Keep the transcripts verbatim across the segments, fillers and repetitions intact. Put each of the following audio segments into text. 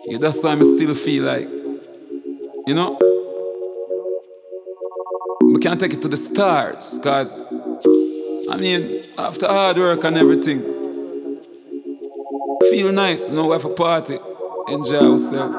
Yeah, that's why I still feel like, you know, we can't take it to the stars, cause I mean, after hard work and everything, feel nice, know we have a party, enjoy ourselves.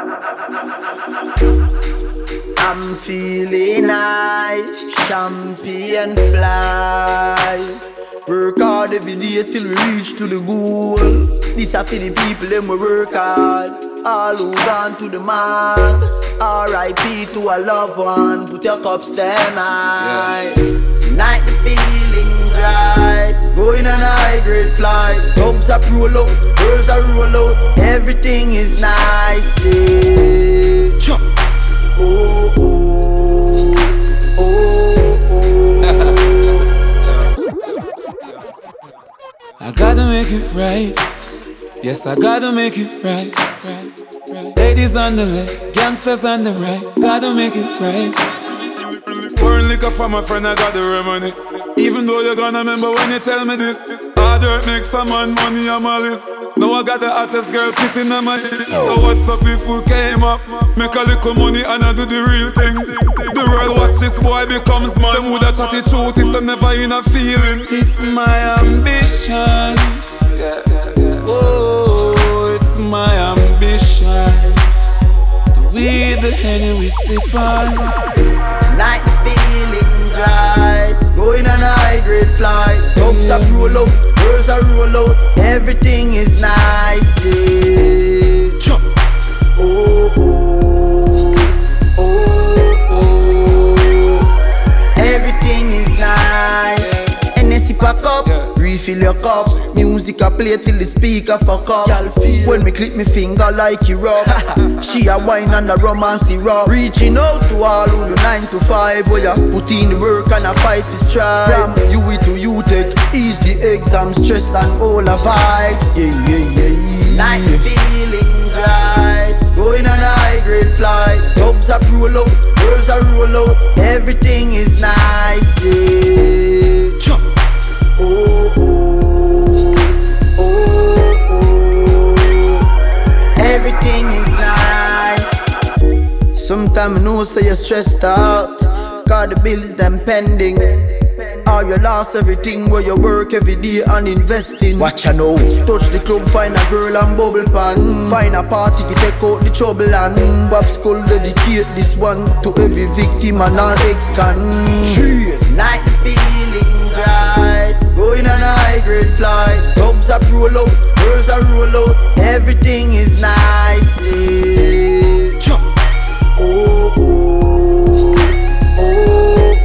I'm feeling high, champion fly. Work hard every day till we reach to the goal. This are for the people them we work hard. All who gone to the mark. R I P to a loved one. Put your cups them high. Tonight the feeling's right. Going on a high grade flight. Dogs are roll out, girls are roll out. Everything is nice. Yeah. Chop. Oh oh oh oh. I gotta make it right. Yes, I gotta make it right, right, right. Ladies on the left, gangsters on the right. Gotta make it right. Pouring liquor from my friend, I gotta reminisce. Even though you're gonna remember when you tell me this. Hard work make some man money on my list. Now I got the hottest girl sitting on my head. So what's up if we came up? Make a little money and I do the real things. The world watch this boy becomes man. Them woulda chat the truth if they never in a feeling. It's my ambition. Oh, it's my ambition. The weed, the Henny we sip on. Night the feeling's right. Going on a high grade flight. Dogs are roll out, girls are roll out. Everything is nice. Yeah. Chop. Oh oh oh oh. Everything is nice. N S C pack up, refill your cup. Music I play till the speaker fuck up. When me clip me finger like you rub. She a wine and a romance syrup. Reaching out to all who do nine to five. Where ya put in the work and a fight the strife. From U E to U Tech, ease the exam stress and all the vibes. Yeah yeah yeah. Night the feelings right. Going on a high grade flight. Dogs are roll out, girls are roll out. Everything is nice. Yeah. Chop. Oh oh oh oh. Everything is nice. Sometimes I know say you're stressed out. Got the bills them pending. Or you lost everything where you work every day and investing. Watch ya know. Touch the club, find a girl and bubble pan. Find a party if you take out the trouble and Bob Skull dedicate this one to every victim and all ex-con. Night the feelings right. Going on a high grade flight. Dogs are roll out, girls are roll out. Everything is nice. Yeah. Chop. Oh oh oh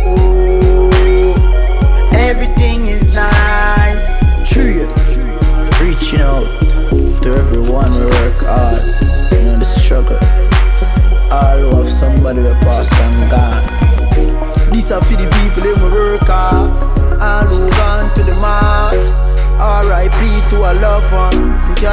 oh. Everything is nice. True. Reaching out to everyone who work hard. You know the struggle. All who have somebody who pass and gone. These are for the people who work hard. All who gone to the mark. R I P to a loved one. Put your